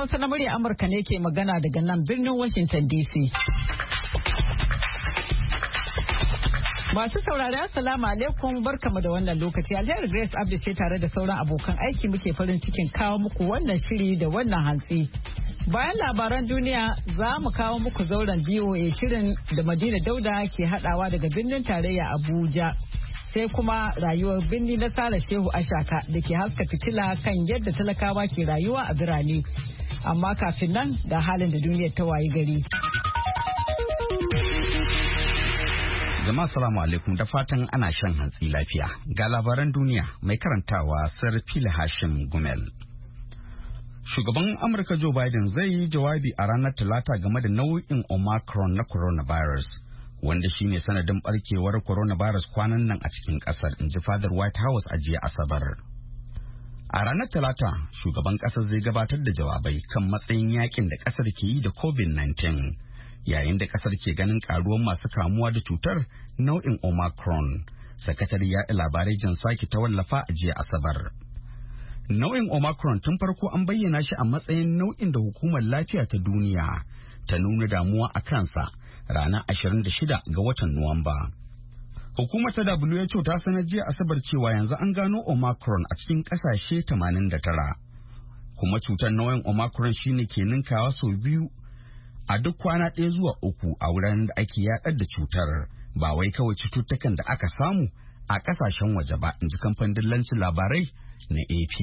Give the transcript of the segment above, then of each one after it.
Hausa na murya Amurka ne ke magana daga nan birnin Washington DC. Masu saurari assalamu alaikum barkamu da wannan lokaci. Alheri Grace Abdi ce tare da sauran abokan aiki muke farin cikin kawo muku wannan shiri da wannan hantsi. Bayan labaran duniya za mu kawo muku zauren BOA shirin da Madina Dauda ke hadawa daga birnin tarayya Abuja. Sai kuma rayuwar birni na Sara Shehu Ashaka da ke haska fitila kan yadda talakawa ke rayuwa a birane. Amma kafin nan ga halin da duniyar ta wayi gari. Jama'a salamu alaikum da fatan ana shan hantsi lafiya. Ga labaran duniya mai karantawa Sarfila Hashim Gumel. Shugaban Amurka Joe Biden zai yi jawabi a ranar Talata game da nau'in Omicron na coronavirus, wanda shine sanadin barkewar coronavirus kwanan nan a cikin kasar, inji fadar White House a jiya Asabar. A ranar Talata, shugaban kasar zai gabatar da jawabai kan matsayin yakin da kasar ke yi da COVID-19. Yayin da kasar ke ganin karuwar masu kamuwa da cutar nau'in Omicron, sakatare yaɗa labarai Jan Psaki ta wallafa a jiya Asabar. Nau'in Omicron tun farko an bayyana shi a matsayin nau'in da hukumar lafiya ta duniya ta nuna damuwa a kansa ranar 26 ga watan Nuwamba. Hukumar ta WHO ta sanar jiya Asabar cewa yanzu an gano Omicron a cikin kasashe 89. Kuma cutar nau'in Omicron shine ke ninkawa sau biyu a duk kwana ɗaya zuwa uku a wuraren da ake yaɗar da cutar, ba wai kawai cututtukan da aka samu a ƙasashen waje ba, in ji kamfanin dillancin labarai na AP.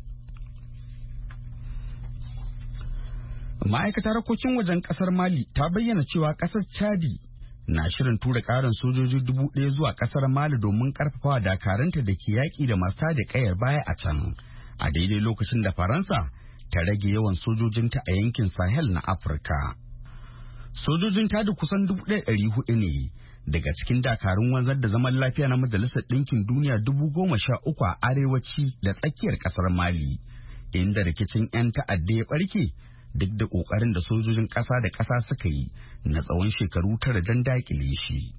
Ma'aikatar harkokin wajen ƙasar Mali ta bayyana cewa ƙasar Chadi na shirin tura ƙarin sojoji 1,000 zuwa ƙasar Mali domin ƙarfafawa dakaranta da ke yaƙi da masu tada ƙayar baya a can, a daidai lokacin da Faransa ta rage yawan sojojinta a yankin Sahel na Afirka. Sojojin tada kusan 1,400 ne daga cikin dakarun wanzar da zaman lafiya na Majalisar Ɗinkin Duniya 13,000 a arewaci da tsakiyar ƙasar Mali, inda rikicin 'yan ta'adda ya ɓarke duk da ƙoƙarin da sojojin ƙasa da ƙasa suka yi na tsawon shekaru 9 don daƙile shi.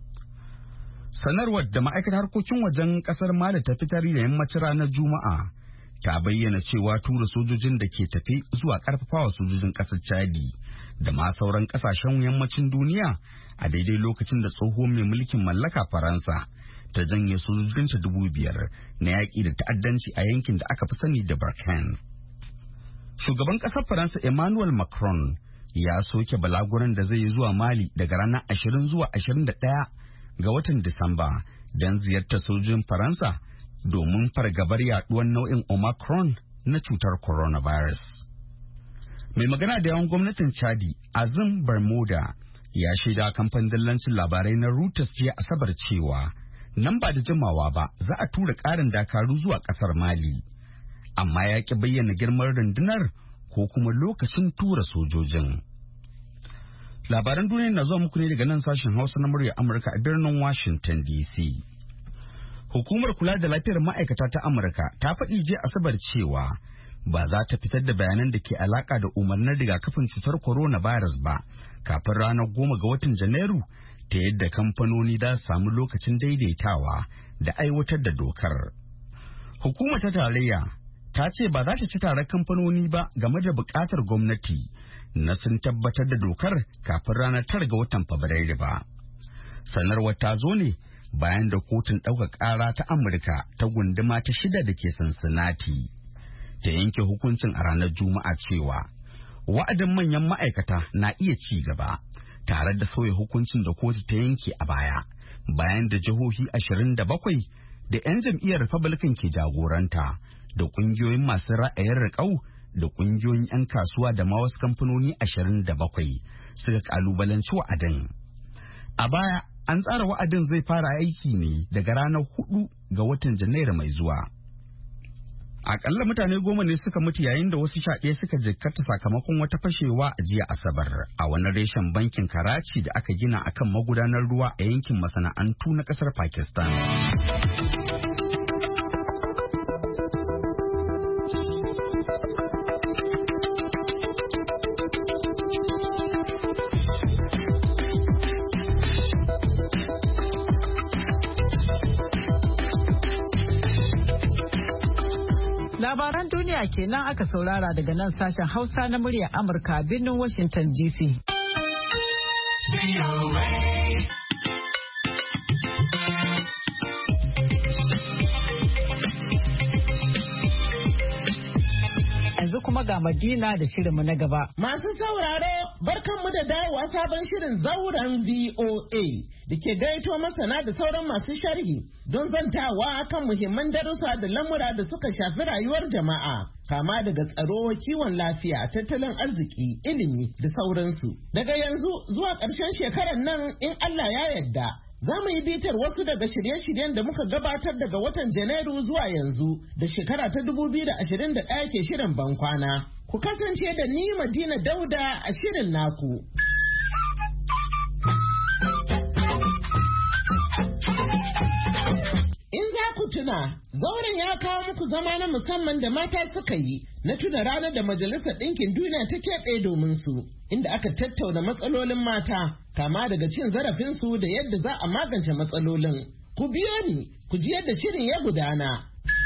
Sanarwar da ma'aikatar harkokin wajen ƙasar Mali ta fitar da yammacin ranar Juma'a ta bayyana cewa tura sojojin da ke tafe zuwa ƙarfafawa sojojin ƙasar Chadi da ma sauran ƙasashen yammacin duniya a daidai lokacin da tsohon mai mulkin mallaka Faransa ta janye sojojinta 5,000 na yaƙi da ta'addanci a yankin da aka fi sani da Barkhane. Shugaban ƙasar Faransa Emmanuel Macron ya soke balaguran da zai yi zuwa Mali daga ranar 20 zuwa 21 ga watan Disamba don ziyartar sojojin Faransa domin fargabar yaduwar nau'in Omicron na cutar coronavirus. Mai magana da yawan gwamnatin Chadi, Azim Bermuda, ya shaida kamfanin dillancin labarai na Reuters jiya Asabar cewa nan ba da jimawa ba za a tura ƙarin dakaru zuwa ƙasar Mali. Amma ya ƙi bayyana girman rundunar ko kuma lokacin tura sojojin. Labaran duniya na zuwa muku ne daga nan sashen Hausa na murya Amurka a birnin Washington DC. Hukumar kula da lafiyar ma'aikata ta Amurka ta faɗi jiya Asabar cewa ba za ta fitar da bayanan da ke alaka da umarnin rigakafin cutar coronavirus ba kafin ranar 10 ga watan Janairu, ta yadda kamfanoni za su samu lokacin daidaitawa da aiwatar da dokar. Hukumar ta tarayya ta ce ba za ta ci taron kamfanoni ba game da buƙatar gwamnati na sun tabbatar da dokar kafin ranar 9 ga watan Fabrairu ba. Sanarwar ta zo ne bayan da kotun ɗaukar ƙara ta Amurka ta gunduma ta 6 da ke Cincinnati ta yanke hukuncin a ranar Juma'a cewa wa'adin manyan ma'aikata na iya ci gaba tare da sauya hukuncin da kotu ta yanke a baya, bayan da jihohi 27 da 'yan jam'iyyar Republican ke jagoranta da ƙungiyoyin masu ra'ayin riƙau da ƙungiyoyin 'yan kasuwa da ma wasu kamfanoni 27 suka ƙalubalanci wa'adin. A baya an tsara wa'adin zai fara aiki ne daga ranar 4 ga watan Janairu mai zuwa. Akalla mutane 10 ne suka mutu yayin da wasu 11 suka jikkata sakamakon wata fashewa a jiya Asabar a wani reshen bankin Karachi da aka gina akan magudanar ruwa a yankin masana'antu na kasar Pakistan. duniya kenan aka saurara daga nan sashen Hausa na muryar Amurka birnin Washington DC. Yanzu kuma ga Madina da shirinmu na gaba. Masu sauraro, barkanmu da dawowa sabon shirin zauren VOA da ke gaito masana da sauran masu sharhi don zantawa kan muhimman darussa da lamura da suka shafi rayuwar jama'a. Kama daga tsaro, kiwon lafiya, tattalin arziki, ilimi da sauransu. Daga yanzu zuwa ƙarshen shekarar nan in Allah ya yarda. Za mu yi bitar wasu daga shirye-shiryen da muka gabatar daga watan Janairu zuwa yanzu da shekara ta 2021 ke shirin bankwana. Ku kasance da ni Madina Dauda a shirin naku. In za ku tuna, zauren ya kawo muku zama na musamman da mata suka yi na tuna ranar da Majalisar Ɗinkin Duniya ta keɓe domin su, inda aka tattauna matsalolin mata, kama daga cin zarafinsu da yadda za a magance matsalolin. Ku biyo ni, ku ji yadda shirin ya gudana.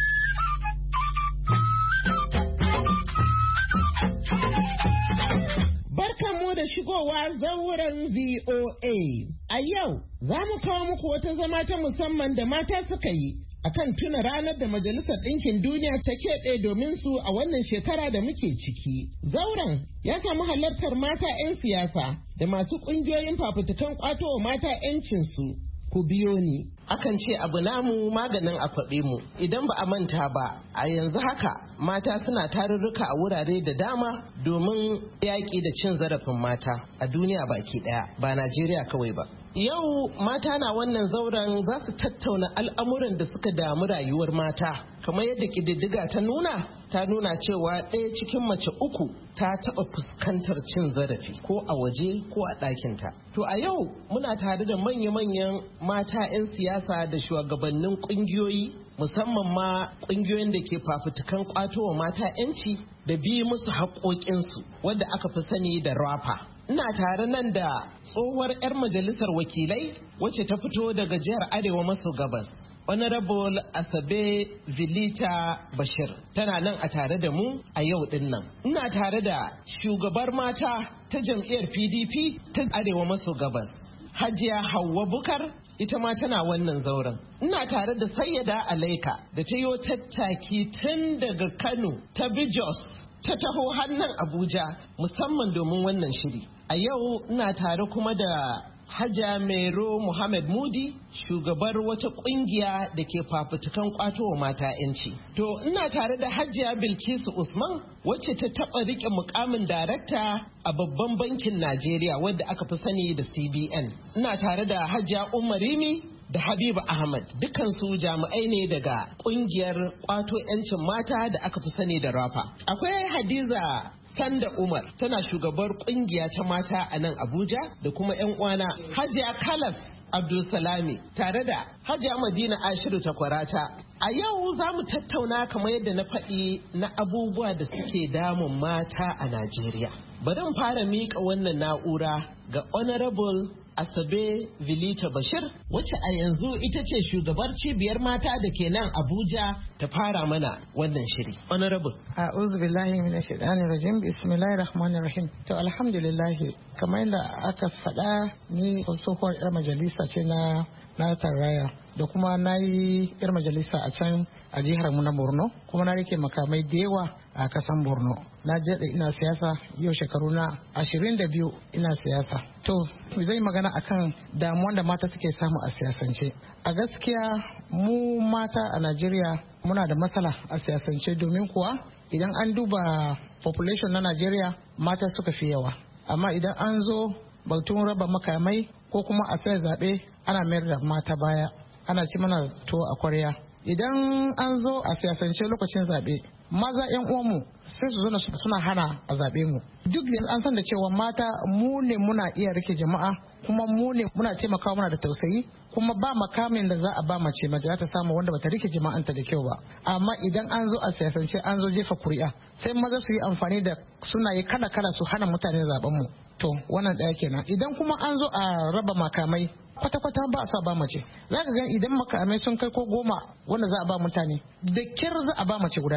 Barkanmu da shigowa zauren VOA. A yau, za mu kawo muku wata zama ta musamman da mata suka yi akan tuna ranar da Majalisar Ɗinkin Duniya ta keɓe domin su a wannan shekara da muke ciki. Zauren ya samu halartar mata 'yan siyasa da masu ƙungiyoyin fafutukan ƙwato wa mata 'yancinsu. Ku biyo ni. Akan ce abu namu maganin a kwaɓe mu. Idan ba a manta ba, a yanzu haka mata suna tarurruka a wurare da dama domin yaƙi da cin zarafin mata a duniya baki ɗaya, ba Najeriya kawai ba. Yau mata na wannan zauren za su tattauna al'amuran da suka damu rayuwar mata. Kamar yadda ƙididdiga ta nuna cewa ɗaya cikin mace 3 ta taɓa fuskantar cin zarafi ko a waje ko a ɗakinta. To a yau muna tare da manya-manyan mata 'yan siyasa da shugabannin ƙungiyoyi, musamman ma ƙungiyoyin da ke fafutukan ƙwato wa mata 'yanci da bi musu haƙoƙinsu, wanda aka fi sani da RAPA. Ina tare nan da tsohuwar 'yar majalisar wakilai wacce ta fito daga jihar Arewa maso gabas. Honorable Asabe Vilita Bashir tana nan a tare da mu a yau din nan. Ina tare da shugabar mata ta jam'iyyar PDP ta Arewa maso gabas, Hajiya Hauwa Bukar, ita ma tana wannan zauren. Ina tare da Sayyada Alaika da ta yi tattaki tun daga Kano ta Bijos ta taho hannun Abuja musamman domin wannan shiri. A yau ina tare kuma da Hajiya Mero Muhammad Mudi, shugabar wata kungiya da ke fafutukan kwato wa mata 'yanci. To ina tare da Hajiya Bilkisu Usman wacce ta taɓa riƙe mukamin darakta a babban bankin Najeriya wadda aka fi sani da CBN. Ina tare da Hajiya Umarimi da Habiba Ahmad, dukansu jami'ai ne daga kungiyar kwato 'yancin mata da aka fi sani da RAPA. Akwai Hadiza Sanda Umar, tana shugabar kungiya ta mata a nan Abuja, da kuma 'yan uwana Hajiya Kalas Abdulsalami tare da Hajiya Madina Ashiru Takwarata. A yau za mu tattauna kamar yadda na faɗi na abubuwa da suke damun mata a Najeriya. Bari mu fara miƙa wannan na'ura ga Honorable Asabe Vilita Bashir, wacce a yanzu ita ce shugabar cibiyar mata da ke nan Abuja, ta fara mana wannan shiri. Honorable. A'udhu billahi minash shaitanir rajim. Bismillahir rahmanir rahim. To alhamdulillah, kamar yadda aka faɗa, ni tsohuwar yar majalisa ce na tarayya, da kuma na yi yar majalisa a can a jihar mu na Borno, kuma na rike makamai da yawa a kasan Borno. Na daɗe ina siyasa, yau shekaru na 22 ina siyasa. To zai magana akan damuwan da mata suke samu a siyasance. A gaskiya mu mata a Najeriya muna da matsala a siyasance, domin kuwa idan an duba population na Najeriya mata suka fi yawa. Amma idan an zo batun raba makamai ko kuma a sai zaɓe, ana mayar da mata baya, ana ci mana to a kwarya. Idan an zo a siyasance lokacin zaɓe, maza 'yan uwanmu sai su zo suna hana a zaɓe mu. Duk da an san da cewa mata mu ne muna iya rike jama'a, kuma mu ne muna taimakawa, muna da tausayi, kuma ba makamin da za a ba mace za ta samu wanda bata rike jama'anta da kyau ba. Amma idan an zo a siyasance, an zo jefa kuri'a, sai maza su yi amfani da sunaye kala-kala su hana mutane zaben mu. To wannan ɗaya kenan. Idan kuma an zo a raba makamai, kwata-kwata ba a sa ba mace. Za ka gan idan makamai sun kai ko 10 wanda za a ba mutane, da kyar za a ba mace guda 1.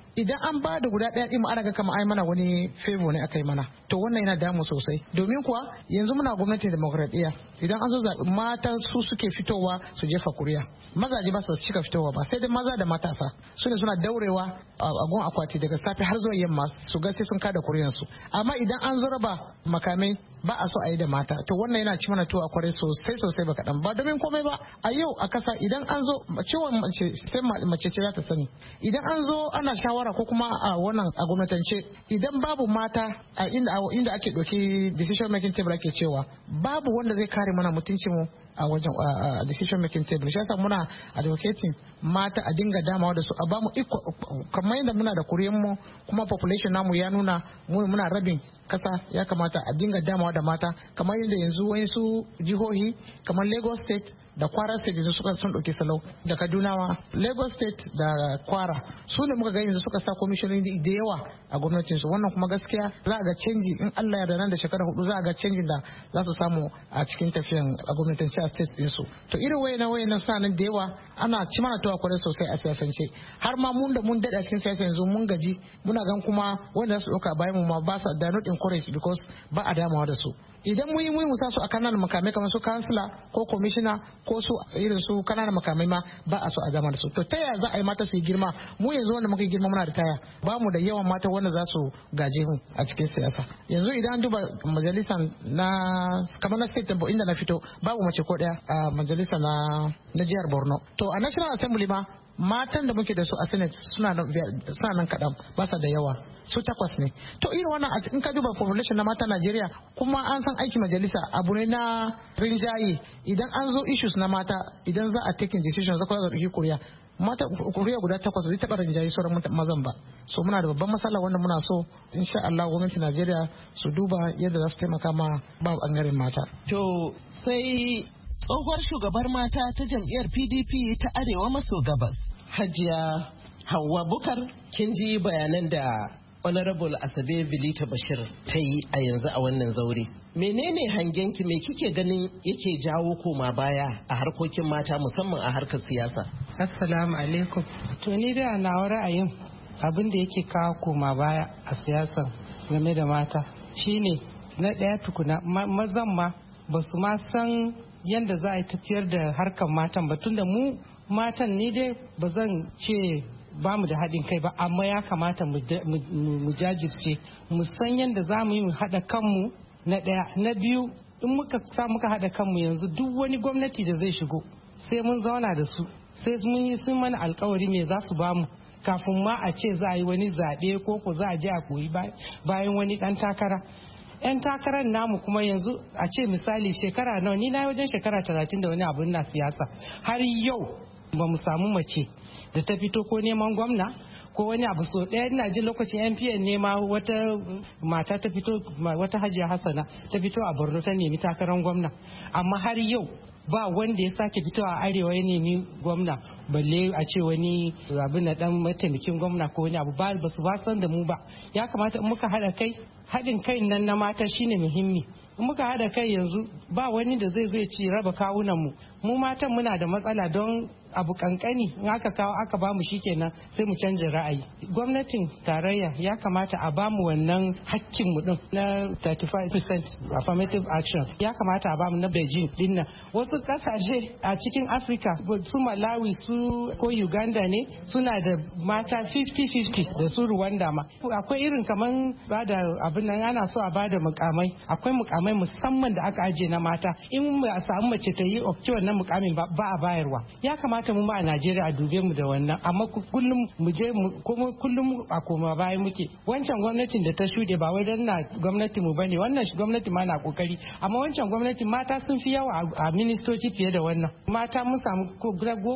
idan an ba da guda ɗaya ɗin ana ga kama ai mana wani favor ne aka yi mana, to wannan yana damu sosai. Domin kuwa yanzu muna gwamnatin demokradiyya, idan an zo zaɓi mata su suke fitowa su jefa kuriya, mazaje ba su cika fitowa ba, sai dai maza da matasa su ne suna daurewa a gun akwati daga safe har zuwa yamma su ga sai sun kada kuriyansu. Amma idan an zo raba makamai ba a so a yi da mata, to wannan yana ci mana tuwa kwarai sosai ba kaɗan ba. Domin komai ba a yau a kasa idan an zo ciwon mace sai mace ce za ta sani, idan an zo ana shawara ko kuma a wannan a gwamnatance idan babu mata a inda ake ɗauki decision making table ake cewa babu wanda zai kare mana mutuncin mu a wajen decision making table. Shi yasa muna advocating mata a dinga damawa da su, a bamu kamar yadda muna da kuriyan mu kuma population namu ya nuna muna rabin kasa, ya kamata a dinga damawa da mata kamar yadda yanzu wasu jihohi kamar Lagos State da Kwara State yanzu sun ɗauki salau da Kadunawa. Lagos State da Kwara su ne muka ga yanzu suka sa komishinoni da yawa a gwamnatin su. Wannan kuma gaskiya za a ga canji in Allah ya nan da shekara 4 za a ga canjin da za su samu a cikin tafiyan a gwamnatin a state din su. To irin wayannan sa nan da yawa ana ci mana tuwa kwarai sosai a siyasance, har ma mun dade a cikin siyasa yanzu mun gaji muna gan kuma wanda su ɗauka bayan mu ma ba sa da not encourage because ba a damawa da su. Idan mun yi musa su a kananan makamai kamar su kansila ko komishina ko su irin su kananan makamai ma ba a so a zama da su. To ta yaya za a yi mata su yi girma? Mu yanzu wanda muka yi girma muna da taya, ba mu da yawan mata wanda za su gaje mu a cikin siyasa. Yanzu idan an duba majalisan na kamar na state inda na fito babu mace ko daya a majalisa na jihar Borno. To a National Assembly ma matan da muke da su a Senate suna nan kaɗan, ba sa da yawa, su 8 ne. To irin wannan in ka duba population na mata Najeriya kuma an san aiki majalisa abu ne na rinjaye, idan an zo issues na mata idan za a taking decision za ku ɗauki kuriya mata kuriya guda 8 zai taɓa rinjaye sauran mazan ba. So muna da babban matsala wanda muna so insha Allah gwamnatin Najeriya su duba yadda za su taimaka ma ba bangaren mata. To sai tsohuwar shugabar mata ta jam'iyyar PDP ta Arewa maso gabas Hajiya Hauwa Bukar, kin ji bayanan da Honorable Asabe Bilita Bashir ta yi a yanzu a wannan zaure. Menene hangenki, me kike ganin yake jawo koma baya a harkokin mata musamman a harkar siyasa? Assalamu alaikum. To ni da nawa ra'ayin abin da yake kawo koma baya a siyasa game da mata shine na ɗaya tukuna mazan ma ba su ma san yadda za a yi tafiyar da harkar matan ba, tunda mu matan ni dai ba zan ce ba mu da haɗin kai ba, amma ya kamata mu jajirce mu san yadda za mu yi mu haɗa kanmu na ɗaya. Na biyu, in muka haɗa kanmu yanzu duk wani gwamnati da zai shigo sai mun zauna da su, sai mun yi sun mana alkawari me za su bamu kafin ma a ce za a yi wani zaɓe ko za a je a koyi bayan wani ɗan takara. 'Yan takarar namu kuma yanzu a ce misali shekara nawa, ni na wajen shekara 30 da wani abu na siyasa, har yau ba mu samu mace da ta fito ko neman gwamna ko wani abu. So ɗaya ina jin lokacin NPN nema wata mata ta fito, wata Hajiya Hassana ta fito a Borno ta nemi takarar gwamna, amma har yau ba wanda ya sake fito a Arewa ya nemi gwamna, balle a ce wani abin na dan mataimakin gwamna ko wani abu, ba su ba san da mu ba. Ya kamata in muka haɗa kai, haɗin kai nan na mata shine muhimmi. In muka haɗa kai yanzu ba wani da zai ci raba kawunan mu matan muna da matsala don abu kankani in aka kawo aka bamu shikenan sai mu canja ra'ayi. Gwamnatin tarayya ya kamata a bamu wannan hakkin mu din na 35% affirmative action, ya kamata a bamu na Beijing din nan. Wasu kasashe a cikin Africa su Malawi su ko Uganda ne suna da mata 50-50 da su Rwanda ma. Akwai irin kaman bada abin nan ana so a bada mukamai, akwai mukamai musamman da aka ajiye na mata, in a samu mace ta yi okci wannan mukamin ba a bayarwa. Ya kamata mu ma a Najeriya a dube mu da wannan, amma kullum mu je kuma kullum a koma baya muke. Wancan gwamnatin da ta shuɗe ba wai dan na gwamnati mu bane, wannan gwamnati ma na kokari, amma wancan gwamnati mata sun fi yawa a ministoci fiye da wannan. Mata mun samu ko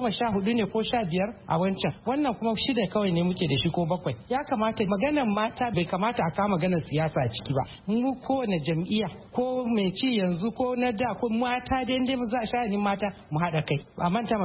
14 ne ko 15 a wannan kuma 6 kawai ne muke da shi ko 7. Ya kamata maganar mata bai kamata a kama maganar siyasa a ciki ba. Mu kowane jam'iyya ko mai ci yanzu ko na da ko mata dai mu za a sha'anin mata mu haɗa kai, a manta maganar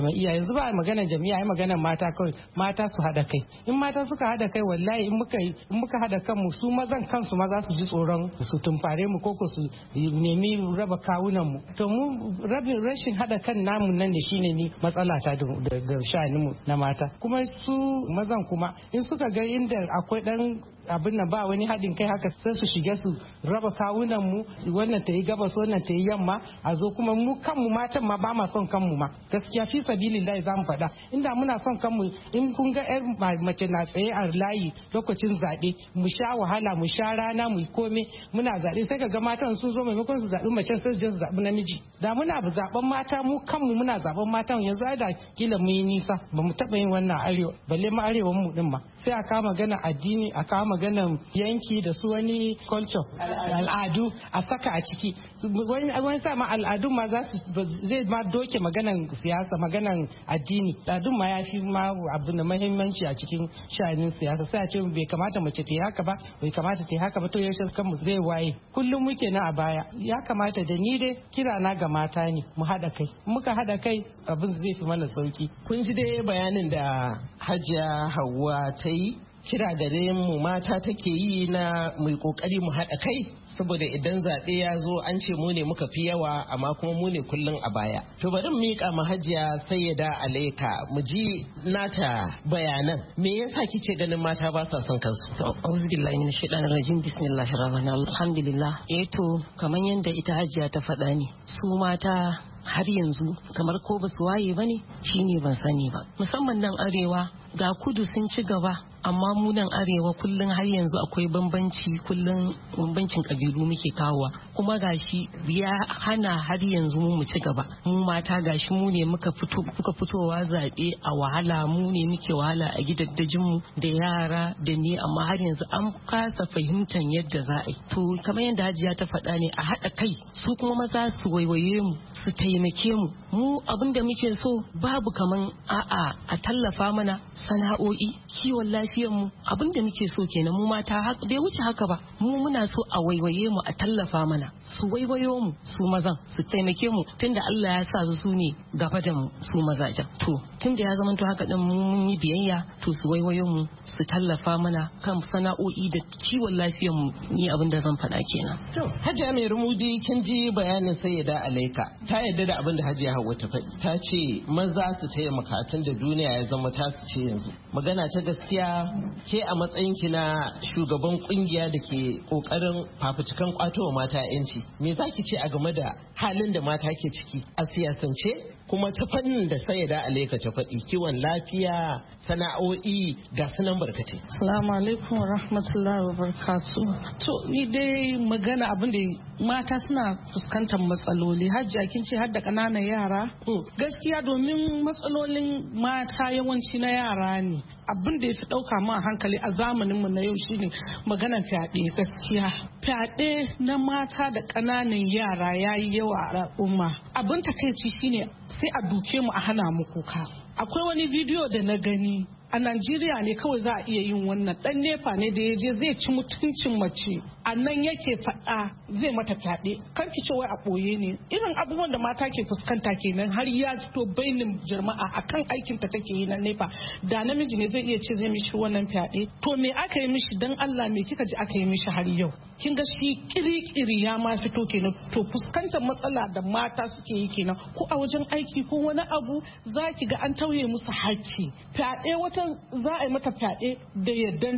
ma iyaye. Yanzu ba magana jami'a, ai magana mata kawai, mata su hada kai. In mata suka hada kai wallahi in muka hada kanmu su mazan kansu ma za su ji tsoron su tumfare mu ko su nemi raba kawunan mu. To mu rashin hada kan namu nan da shine ni matsala ta da sha'anin mu na mata. Kuma su mazan kuma in suka ga inda akwai dan abin nan ba wani haɗin kai haka sai su shiga su raba kawunan mu, wannan ta yi gabas wannan ta yi yamma, a zo kuma mu kanmu matan ma ba ma son kanmu ma gaskiya fi sabilillahi za mu faɗa. Inda muna son kanmu, in kun ga yar mace na tsaye a layi lokacin zaɓe mu sha wahala mu sha rana mu kome muna zaɓe, sai ka ga matan sun zo maimakon su zaɓi mace sai su je su zaɓi namiji. Da muna zaɓen mata mu kanmu muna zaɓen matan yanzu ai da kila mu yi nisa, ba mu taɓa yin wannan arewa balle ma arewan mu din ma. Sai a kawo magana addini, a kawo maganan yanki da su wani culture al'adu a saka a ciki. Wani sa ma al'adun ma zai ma doke maganan siyasa, maganan addini. Al'adun ma ya fi ma abu da mahimmanci a cikin sha'anin siyasa. Sai a ce bai kamata mace ta yi haka ba, bai kamata ta yi haka ba, to yaushe kanmu zai waye. Kullum muke na a baya. Ya kamata da ni dai kira na ga mata ne mu haɗa kai. Muka haɗa kai abin zai fi mana sauki. Kun ji dai bayanin da Hajiya Hauwa ta yi. Kira gare mu mata take yi na mai kokari mu haɗa kai, saboda idan zaɓe ya zo an ce mu ne muka fi yawa amma kuma mu ne kullum a baya. To bari mu miƙa mu Hajiya Sayyada Alaika mu ji nata bayanan. Me yasa kike ganin mata ba sa son kansu? Auzu billahi minash shaitanir rajim, bismillahir rahmanir rahim. Alhamdulillah. To kamar yadda ita Hajiya ta faɗa ne, su mata har yanzu kamar ko ba su waye ba ne, shine ban sani ba. Musamman nan arewa ga kudu sun ci gaba, amma mu nan arewa kullum har yanzu akwai bambanci, kullum bambancin kabilu muke kawowa, kuma gashi ya hana har yanzu mu ci gaba. Mu mata gashi mu ne muka fitowa zaɓe a wahala, mu ne muke wahala a gidaddajin mu da yara da ni, amma har yanzu an kasa fahimtar yadda za a yi. To kamar yadda Hajiya ta faɗa ne, a haɗa kai, su kuma maza su waiwaye mu, su taimake mu. Mu abin da muke so babu kaman a tallafa mana sana'o'i, kiwon lafiyar mu, abin da muke so kenan. Mu mata bai wuce haka ba. Mu muna so a waiwaye mu, a tallafa mana, su waiwayo mu, su mazan su taimake mu, tunda Allah ya sa su ne gaba da mu, su mazajen. To tunda ya zama to haka din mun yi biyayya, to su waiwayo mu, su tallafa mana kan sana'o'i da kiwon lafiyar mu. Ni abin da zan faɗa kenan. To Hajiya Mai Rumudi, kin ji bayanin Sayyida Alaika. Ta yarda da abin da Hajiya Hauwa ta faɗi. Ta ce maza su taimaka tun da duniya ya zama ta su ce yanzu. Magana ta gaskiya, ke a matsayin ki na shugaban kungiya da ke kokarin fafutukan kwato wa mata yanci, me zaki ce a game da halin da mata ke ciki a siyasance, kuma ta fannin da Sayyida Alaika ta faɗi, kiwon lafiya, sana'o'i, ga sunan barkace. Assalamu alaikum wa rahmatullahi wa barakatuh. To ni dai magana abin da mata suna fuskantar matsaloli. Hajiya kin ce har da ƙananan yara. Gaskiya domin matsalolin mata yawanci na yara ne. Abin da ya fi ɗauka ma hankali a zamaninmu na yau shine maganar fyaɗe. Gaskiya fyaɗe na mata da ƙananan yara ya yi yawa a al'umma. Abin takaici shine sai a duke mu a hana mu kuka. Akwai wani bidiyo da na gani a Najeriya ne kawai za a iya yin wannan. Dan nefa ne da ya je zai ci mutuncin mace, a nan yake faɗa zai mata fyaɗe. Kar ki ce wai a ɓoye ne. Irin abubuwan da mata ke fuskanta kenan, har ya fito bainin jama'a akan aikin ta take yi na nefa. Da namiji ne zai iya ce zai mishi wannan fyaɗe. To me aka yi mishi, dan Allah me kika ji aka yi mishi har yau? Kin ga shi kiri-kiri ya ma fito kenan. To fuskantar matsala da mata suke yi kenan, ko a wajen aiki ko wani abu za ki ga an tauye musu haƙƙi. Fyaɗe wata za a yi mata fyaɗe da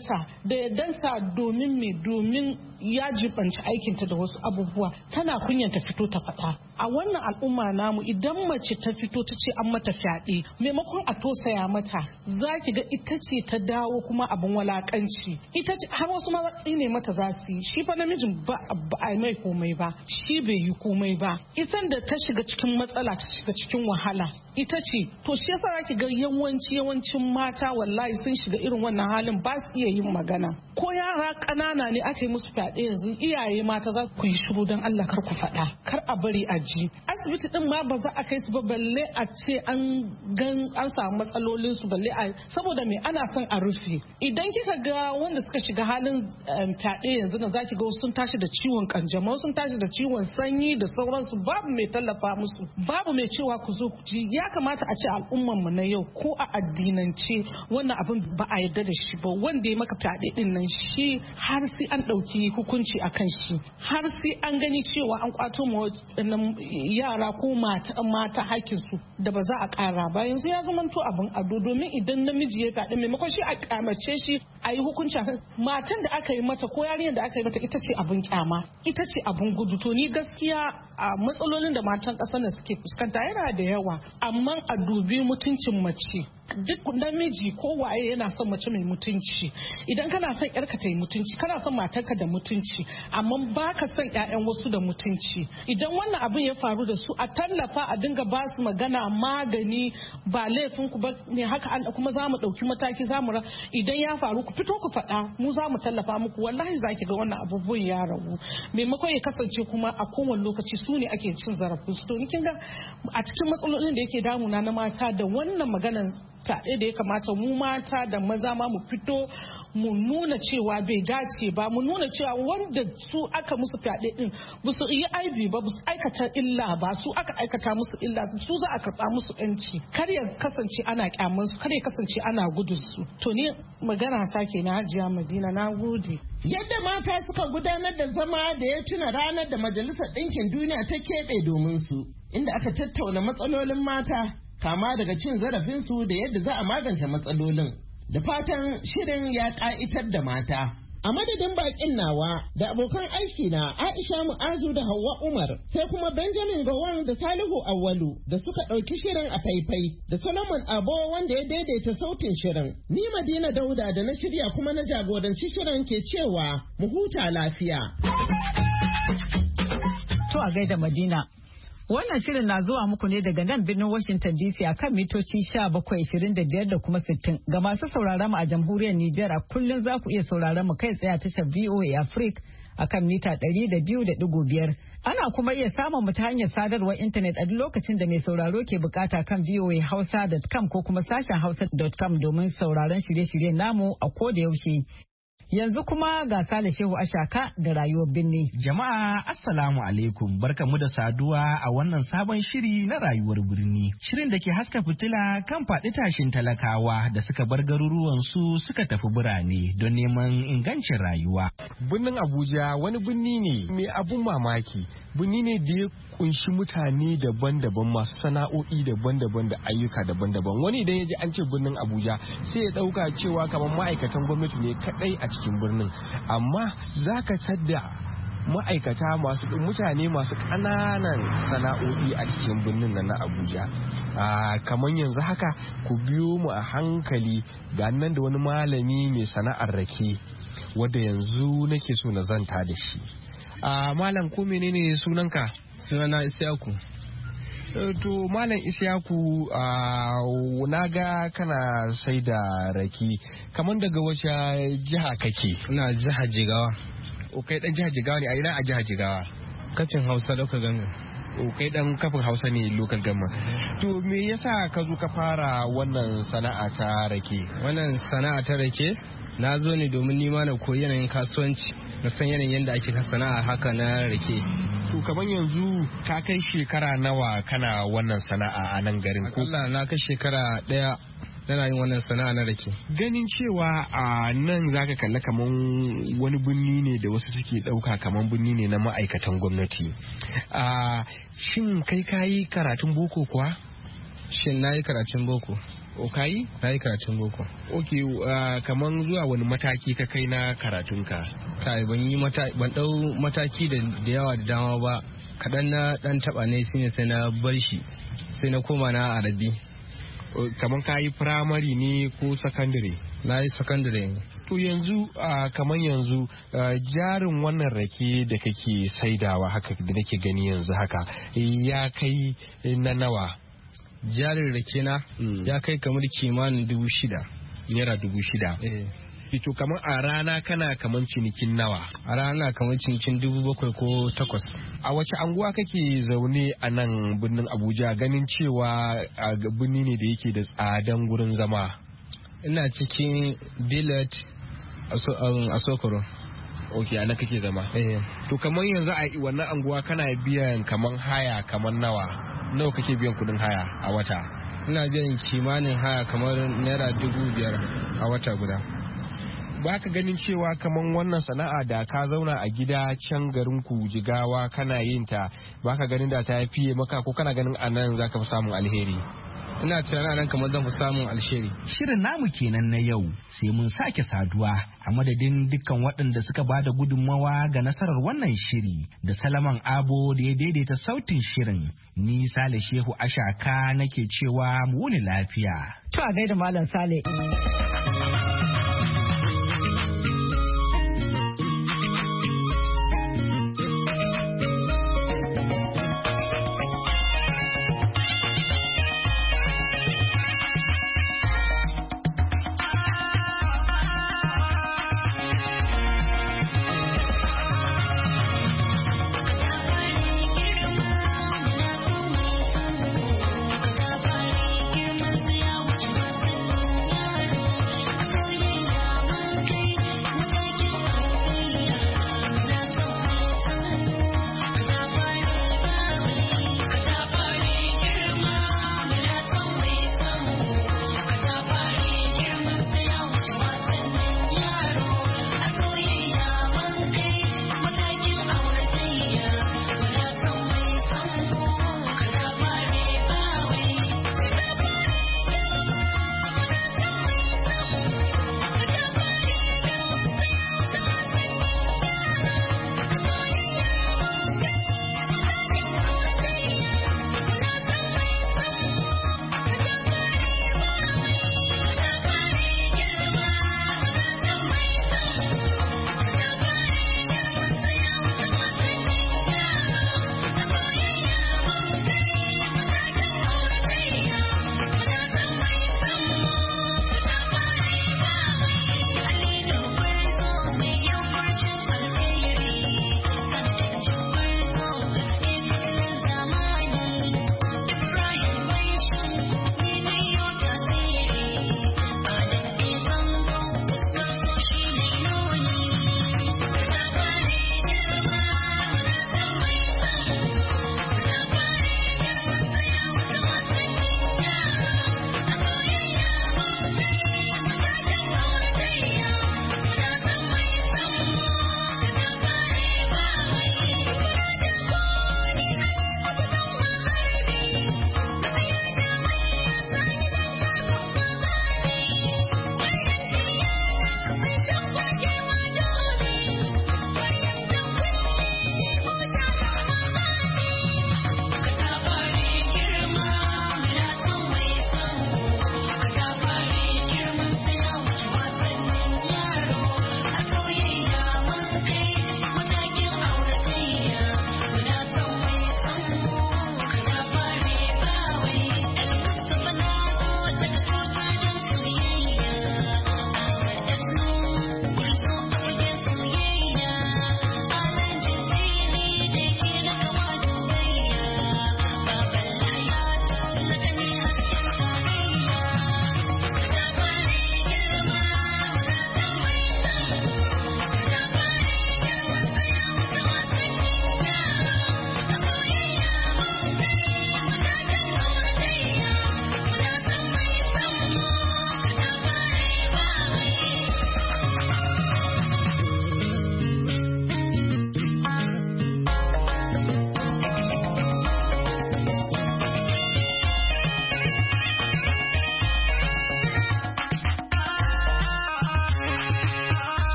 yaddanta domin me, domin ya jibanci aikinta da wasu abubuwa, tana kunyanta fito ta faɗa. A wannan al'umma namu idan mace ta fito ta ce an mata fyaɗe, maimakon a tosaya mata, za ki ga ita ce ta dawo kuma abin walakanci. Ita ce har wasu ma tsine mata za su yi. Shi fa namijin ba a mai komai ba, shi bai yi komai ba. Ita da ta shiga cikin matsala, ta shiga cikin wahala, ita ce. To shi yasa za ki ga yawancin mata wallahi sun shiga irin wannan halin, ba su iya yin magana. Ko yara ƙanana ne aka yi musu fyaɗe yanzu, iyaye mata za ku yi shiru don Allah, kar ku faɗa, kar a bari a ji. Asibiti din ma ba za a kai su ba, balle a ce an samu matsalolin su, balle a saboda me ana son a rufe. Idan kika ga wanda suka shiga halin fyaɗe yanzu na zaki ga sun tashi da ciwon kanjamau, sun tashi da ciwon sanyi da sauransu, babu mai tallafa musu, babu mai cewa ku zo ku ji. Ya kamata a ce al'umman mu na yau ko a addinance wannan abin ba a yarda da shi ba. Wanda ya maka fyaɗe din nan shi har sai an ɗauki hukunci a kan shi, har sai an gani cewa an kwato ma yara ko mata hakkin su da ba za a ƙara ba. Yanzu ya zama to abin ado, domin idan namiji ya fyaɗe maimakon shi a kyamace shi a yi hukunci akan matan da aka yi mata ko yarinyar da aka yi mata, ita ce abin kyama, ita ce abin gudu. To ni gaskiya a matsalolin da matan ƙasar nan suke fuskanta yana da yawa, amma a dubi mutuncin mace. Duk namiji ko waye yana son mace mai mutunci. Idan kana son yarka ta yi mutunci, kana son matarka da mutunci, amma baka son ƴaƴan wasu da mutunci. Idan wannan abin ya faru da su, a tallafa, a dinga ba su magana, magani, ba laifin ku ba ne haka, Allah kuma za mu ɗauki mataki, za mu idan ya faru ku fito ku faɗa, mu za mu tallafa muku. Wallahi za ki ga wannan abubuwan ya ragu, maimakon ya kasance kuma a kowane lokaci su ne ake cin zarafin su. To ni kin ga a cikin matsalolin da yake damuna na mata da wannan maganar fyaɗe da ya kamata mu mata da maza ma mu fito mu nuna cewa bai dace ba, mu nuna cewa wanda su aka musu fyaɗe din ba su yi aibi ba, ba su aikata illa ba, su aka aikata musu illa, su za a karɓa musu yanci. Kar ya kasance ana kyaman su, kar ya kasance ana gudun su. To ni magana ta ke na Hajiya Madina, na gode. Yadda mata suka gudanar da zama da ya tuna ranar da Majalisar Ɗinkin Duniya ta keɓe domin su, inda aka tattauna matsalolin mata, kama daga cin zarafinsu da yadda za a magance matsalolin. Da fatan shirin ya ƙa'itar da mata. A madadin bakin nawa da abokan aiki na Aisha Mu'azu da Hauwa Umar, sai kuma Benjamin Gowon da Salihu Awwalu da suka ɗauki shirin a faifai, da Solomon Abo wanda ya daidaita sautin shirin. Ni Madina Dauda da na shirya kuma na jagoranci shirin ke cewa mu huta lafiya. To a gaida Madina. Wannan shirin na zuwa muku ne daga nan birnin Washington DC a kan mitoci 1725 da kuma 60. Ga masu sauraron mu a jamhuriyar Nijar a kullum za ku iya sauraron mu kai tsaye a tashar VOA Africa a kan mita 200.5. Ana kuma iya samun mu ta hanyar sadarwar intanet a duk lokacin da mai sauraro ke bukata kan voahausa.com ko kuma sashen hausa.com domin sauraron shirye-shiryen namu a koda yaushe. Yanzu kuma ga Sale Shehu Ashaka da rayuwar birni. Jama'a assalamu alaikum, barkamu da saduwa a wannan sabon shiri na rayuwar birni. Shirin da ke haska fitila kan faɗi tashin talakawa da suka bar garuruwan su suka tafi birane don neman ingancin rayuwa. Birnin Abuja wani birni ne mai abun mamaki. Birni ne da ya kunshi mutane daban-daban, masu sana'o'i daban-daban da ayyuka daban-daban. Wani idan ya ji an ce birnin Abuja sai ya ɗauka cewa kamar ma'aikatan gwamnati ne kaɗai a cikin birnin, amma za ka tadda ma'aikata mutane masu ƙananan sana'o'i a cikin birnin nan na Abuja. Kamar yanzu haka ku biyo mu a hankali, ga nan da wani malami mai sana'ar rake wadda yanzu nake so na zanta da shi. Malam, ko menene sunanka? Sunana Isiyaku. To Malam Isiyaku, na ga kana sai da rake, kamar daga wace jiha kake? Ina jihar Jigawa. Kai dan jihar Jigawa ne? A ina a jihar Jigawa? Kafin Hausa local government. Kai dan kafin Hausa ne local government. To me yasa ka zo ka fara wannan sana'a ta rake? Wannan sana'a ta rake na zo ne domin nima na koyi yanayin kasuwanci, na san yanayin yadda ake sana'a haka na rake. To kamar yanzu ka kai shekara nawa kana wannan sana'a a nan garin? Allah, na kai shekara 1 tana yin wannan sana'a na rake. Ganin cewa a nan zaka kalla kaman wani birni ne da wasu suke dauka kaman birni ne na ma'aikatan gwamnati. Shin kai kayi karatun boko kuwa? Shin nayi karatun boko. O kayi? Nayi karatun boko. Okay, kaman zuwa wani mataki ka kai na karatunka? Kai ban dau mataki da yawa da dama ba. Kadan na dan taba ne shine sai na bar shi. Sai na koma na Arabi. Kaman kayi primary ne ko secondary? Na yi secondary. To yanzu kaman yanzu jarin wannan rake da kake saidawa haka da nake gani yanzu haka ya kai na nawa? Jarin rake na ya kai kamar kimanin 6,000. Naira 6,000. to kamar a rana kana kamar cinikin nawa? A rana kamar cinikin 7,000 ko 8,000. A wace anguwa kake zaune a nan birnin Abuja, ganin cewa birni ne da yake da tsadan gurin zama? Ina cikin Billet a Sokoro. Ok, ana kake zama. To kamar yanzu a wannan anguwa kana biyan kamar haya kamar nawa kake biyan kudin haya a wata? Ina biyan kimanin haya kamar naira 5,000 a wata guda. Ba ka ganin cewa kamar wannan sana'a da ka zauna a gida can garin ku Jigawa kana yin ta, ba ka ganin da ta fiye maka, ko kana ganin anan za ka fi samun alheri? Ina tunanin nan kamar zan fi samun alheri. Shirin namu kenan na yau, sai mun sake saduwa a madadin dukkan waɗanda suka bada gudunmawa ga nasarar wannan shiri da Salaman Abo da ya daidaita sautin shirin. Ni Sale Shehu Ashaka nake cewa mu wuni lafiya. To a gaida Malam Sale.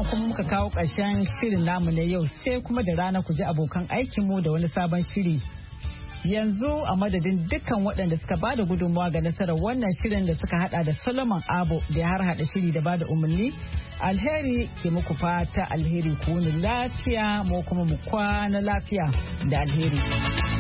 wannan kuma muka kawo ƙarshen shirin namu na yau sai kuma da rana ku ji abokan aikinmu da wani sabon shiri. Yanzu a madadin dukkan waɗanda suka ba da gudunmawa ga nasarar wannan shirin da suka hada da Solomon Abo da ya harhaɗa shiri da ba da umarni. Alheri ke muku fata alheri ku wuni lafiya mu kuma mu kwana lafiya da alheri.